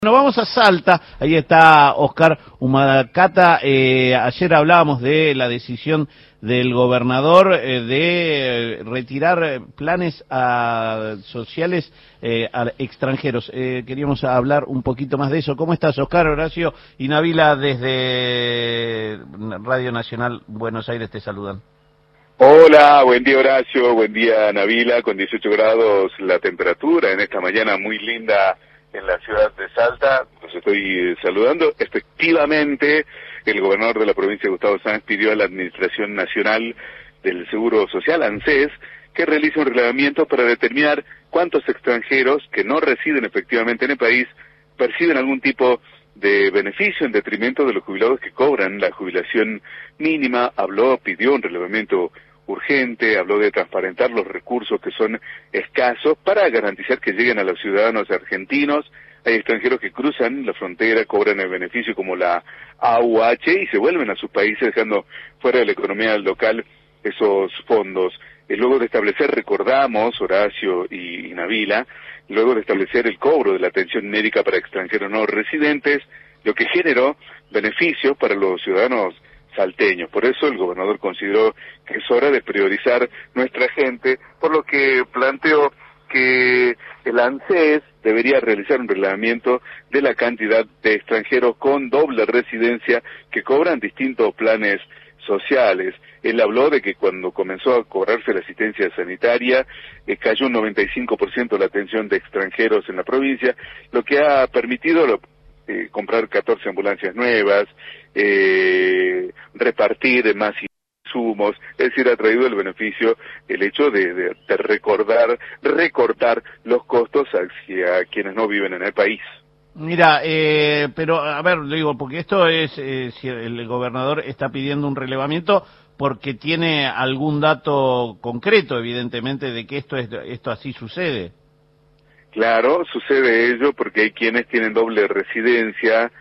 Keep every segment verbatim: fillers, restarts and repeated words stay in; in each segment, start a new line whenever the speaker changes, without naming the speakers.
Bueno, vamos a Salta, ahí está Oscar Humacata. Eh, ayer hablábamos de la decisión del gobernador eh, de retirar planes a, sociales eh, a extranjeros. Eh, queríamos hablar un poquito más de eso. ¿Cómo estás, Oscar? Horacio y Nabila desde Radio Nacional Buenos Aires te saludan.
Hola, buen día Horacio, buen día Nabila, con dieciocho grados la temperatura en esta mañana muy linda en la ciudad de Salta. Los estoy saludando. Efectivamente, el gobernador de la provincia, Gustavo Sáenz, pidió a la Administración Nacional del Seguro Social, ANSES, que realice un relevamiento para determinar cuántos extranjeros que no residen efectivamente en el país perciben algún tipo de beneficio en detrimento de los jubilados que cobran la jubilación mínima. Habló, pidió un relevamiento urgente, habló de transparentar los recursos que son escasos para garantizar que lleguen a los ciudadanos argentinos. Hay extranjeros que cruzan la frontera, cobran el beneficio como la A U H y se vuelven a sus países dejando fuera de la economía local esos fondos. Y luego de establecer, recordamos, Horacio y, y Nabila, luego de establecer el cobro de la atención médica para extranjeros no residentes, lo que generó beneficios para los ciudadanos salteños. Por eso el gobernador consideró que es hora de priorizar nuestra gente, por lo que planteó que el ANSES debería realizar un relevamiento de la cantidad de extranjeros con doble residencia que cobran distintos planes sociales. Él habló de que cuando comenzó a cobrarse la asistencia sanitaria, eh, cayó un noventa y cinco por ciento la atención de extranjeros en la provincia, lo que ha permitido lo, eh, comprar catorce ambulancias nuevas, eh, repartir más insumos, es decir, ha traído el beneficio el hecho de, de, de recordar, recortar los costos hacia quienes no viven en el país.
Mira, eh, pero a ver, digo, porque esto es, eh, si el gobernador está pidiendo un relevamiento porque tiene algún dato concreto, evidentemente, de que esto es, esto así sucede.
Claro, sucede ello porque hay quienes tienen doble residencia,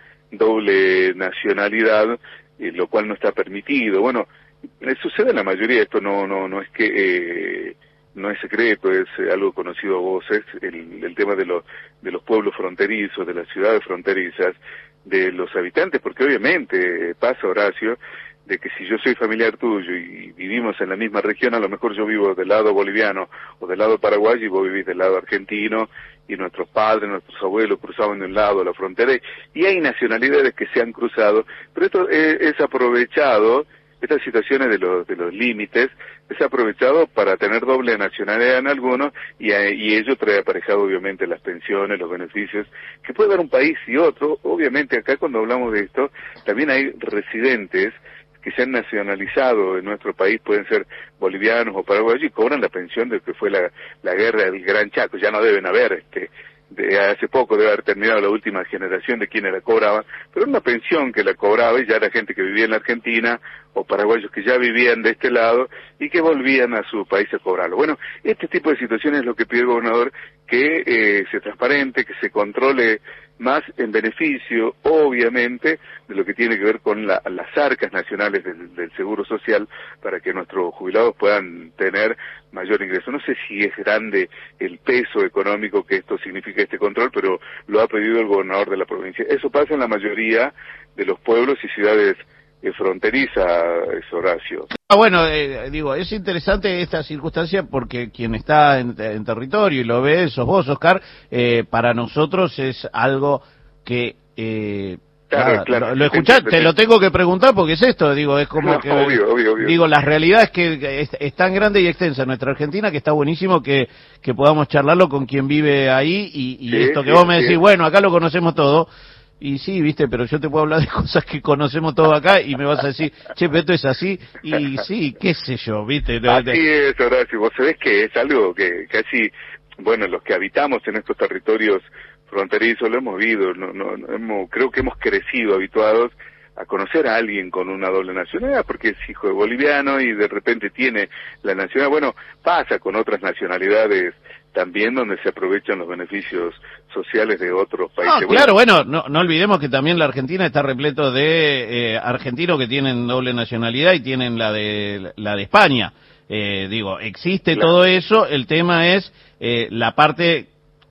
doble nacionalidad, eh, lo cual no está permitido. Bueno, eh, sucede en la mayoría, esto no, no, no es que... Eh, no es secreto, es algo conocido a voces, el, el tema de los, de los pueblos fronterizos, de las ciudades fronterizas, de los habitantes, porque obviamente pasa, Horacio, de que si yo soy familiar tuyo y vivimos en la misma región, a lo mejor yo vivo del lado boliviano o del lado paraguayo y vos vivís del lado argentino, y nuestros padres, nuestros abuelos cruzaban de un lado la frontera, y hay nacionalidades que se han cruzado, pero esto es, es aprovechado. Estas situaciones de los de los límites es aprovechado para tener doble nacionalidad en algunos y, y ello trae aparejado obviamente las pensiones, los beneficios que puede dar un país y otro. Obviamente acá cuando hablamos de esto también hay residentes que se han nacionalizado en nuestro país, pueden ser bolivianos o paraguayos y cobran la pensión de que fue la, la guerra del Gran Chaco. Ya no deben haber este de hace poco debe haber terminado la última generación de quienes la cobraban, pero una pensión que la cobraba y ya era gente que vivía en la Argentina o paraguayos que ya vivían de este lado y que volvían a su país a cobrarlo. Bueno, este tipo de situaciones es lo que pide el gobernador, que eh, se transparente, que se controle más en beneficio, obviamente, de lo que tiene que ver con la, las arcas nacionales del, del Seguro Social para que nuestros jubilados puedan tener mayor ingreso. No sé si es grande el peso económico que esto significa este control, pero lo ha pedido el gobernador de la provincia. Eso pasa en la mayoría de los pueblos y ciudades eh, fronterizas, Horacio.
Ah, bueno, eh, digo, es interesante esta circunstancia porque quien está en, en territorio y lo ve, sos vos, Oscar, eh, para nosotros es algo que... Eh,
Claro,
nada,
claro.
Lo, lo escuchás, te lo tengo que preguntar porque es esto, digo, es como
no,
que...
Obvio, obvio, obvio.
Digo, la realidad es que es, es tan grande y extensa nuestra Argentina que está buenísimo que, que podamos charlarlo con quien vive ahí y, y
sí,
esto que
sí,
vos me decís,
sí.
bueno, acá lo conocemos todo. Y sí, viste, pero yo te puedo hablar de cosas que conocemos todo acá y me vas a decir, che, pero esto es así, y sí, qué sé yo, viste.
Así es, Horacio, vos sabés que es algo que casi, bueno, los que habitamos en estos territorios fronterizos lo hemos vivido, no, no, no hemos, creo que hemos crecido habituados a conocer a alguien con una doble nacionalidad, porque es hijo de boliviano y de repente tiene la nacionalidad. Bueno, pasa con otras nacionalidades también donde se aprovechan los beneficios sociales de otros países.
No, claro, bueno, no, no olvidemos que también la Argentina está repleto de eh, argentinos que tienen doble nacionalidad y tienen la de la de España. Eh, digo, existe
Claro.
todo eso, el tema es eh, la parte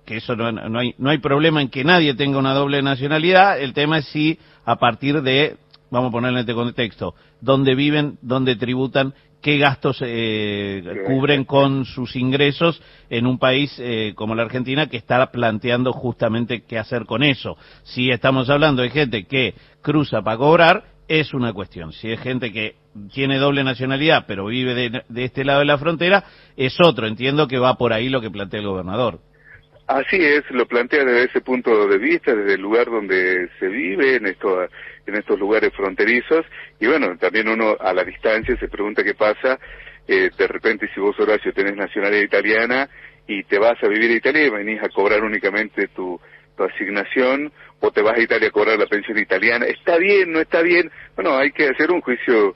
que eso no, no hay no hay problema en que nadie tenga una doble nacionalidad. El tema es si a partir de, vamos a ponerlo en este contexto, dónde viven, dónde tributan, qué gastos eh, cubren con sus ingresos en un país eh, como la Argentina, que está planteando justamente qué hacer con eso. Si estamos hablando de gente que cruza para cobrar, es una cuestión. Si es gente que tiene doble nacionalidad, pero vive de, de este lado de la frontera, es otro. Entiendo que va por ahí lo que plantea el gobernador.
Así es, lo plantea desde ese punto de vista, desde el lugar donde se vive, en estos, en estos lugares fronterizos, y bueno, también uno a la distancia se pregunta qué pasa, eh, de repente si vos, Horacio, tenés nacionalidad italiana y te vas a vivir a Italia y venís a cobrar únicamente tu, tu asignación, o te vas a Italia a cobrar la pensión italiana, ¿está bien, no está bien? Bueno, hay que hacer un juicio,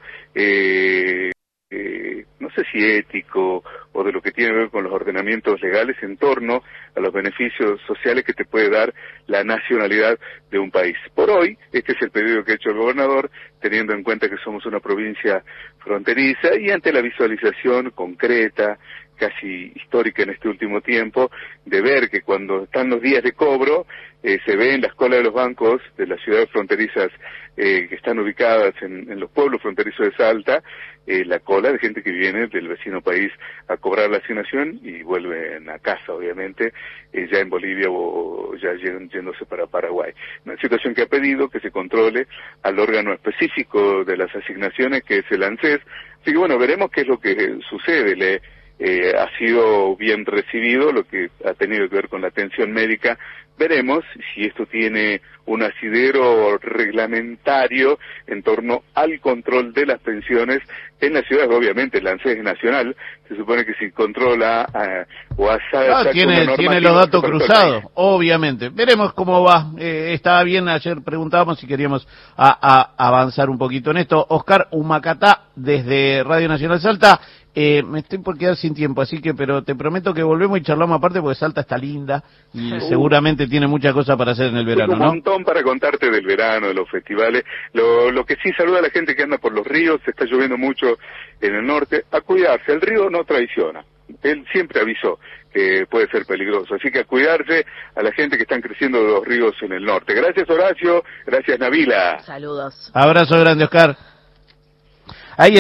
eh, eh, no sé si ético, o de lo que tiene que ver con los ordenamientos legales en torno a los beneficios sociales que te puede dar la nacionalidad de un país. Por hoy, este es el pedido que ha hecho el gobernador, teniendo en cuenta que somos una provincia fronteriza y ante la visualización concreta, casi histórica en este último tiempo, de ver que cuando están los días de cobro, eh, se ve en las colas de los bancos de las ciudades fronterizas eh, que están ubicadas en, en los pueblos fronterizos de Salta, eh, la cola de gente que viene del vecino país a cobrar la asignación y vuelven a casa, obviamente, eh, ya en Bolivia o ya yéndose para Paraguay. Una situación que ha pedido que se controle al órgano específico de las asignaciones, que es el ANSES. Así que bueno, veremos qué es lo que sucede. Le Eh, ha sido bien recibido, lo que ha tenido que ver con la atención médica. Veremos si esto tiene un asidero reglamentario en torno al control de las pensiones en las ciudades. Obviamente el ANSES es nacional, se supone que si controla uh, o hace
no, tiene, tiene los datos cruzados, obviamente. Veremos cómo va. Eh, estaba bien, ayer preguntábamos si queríamos a, a avanzar un poquito en esto. Oscar Humacatá, desde Radio Nacional Salta. Eh, me estoy por quedar sin tiempo, así que, pero te prometo que volvemos y charlamos aparte, porque Salta está linda y uh, seguramente tiene muchas cosas para hacer en el verano, ¿no?
Un montón para contarte del verano, de los festivales. Lo, lo que sí saluda a la gente que anda por los ríos, se está lloviendo mucho en el norte, a cuidarse. El río no traiciona. Él siempre avisó que puede ser peligroso, así que a cuidarse a la gente que están creciendo los ríos en el norte. Gracias, Horacio, gracias, Nabila.
Saludos.
Abrazo grande, Oscar.